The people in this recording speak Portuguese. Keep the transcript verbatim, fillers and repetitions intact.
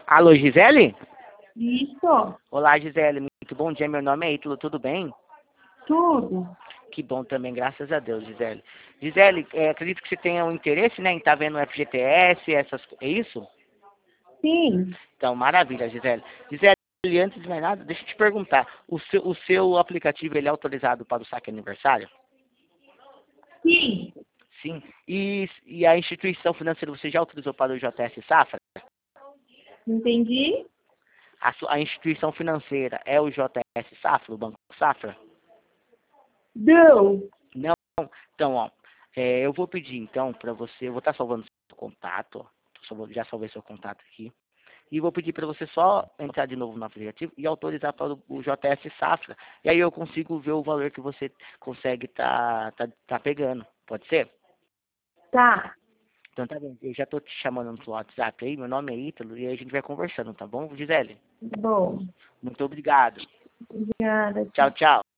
Alô, Gisele? Isso, Olá, Gisele. Muito bom dia. Meu nome é Ítalo. Tudo bem? tudo. Que bom também, graças a Deus, Gisele. Gisele, é, acredito que você tenha um interesse, né, em estar vendo o F G T S, essas, é isso? Sim, Então, maravilha, Gisele. Gisele, antes de mais nada, deixa eu te perguntar. O seu, o seu aplicativo, ele é autorizado para o saque aniversário? sim. Sim. E, e a instituição financeira, você já autorizou para o J S Safra? Entendi? A, su- a instituição financeira é o J S Safra, o Banco Safra? Não. Não. Então, ó, é, eu vou pedir, então, para você, eu vou estar salvando seu contato, ó. Tô salvando- já salvei seu contato aqui. E vou pedir para você só entrar de novo no aplicativo e autorizar para o o J S Safra. E aí eu consigo ver o valor que você consegue tá, tá, tá pegando. Pode ser? Tá, Então tá bem. Eu já tô te chamando no seu WhatsApp aí. Meu nome é Ítalo e aí a gente vai conversando, tá bom, Gisele? bom. Muito obrigado. Obrigada. Tchau, tchau.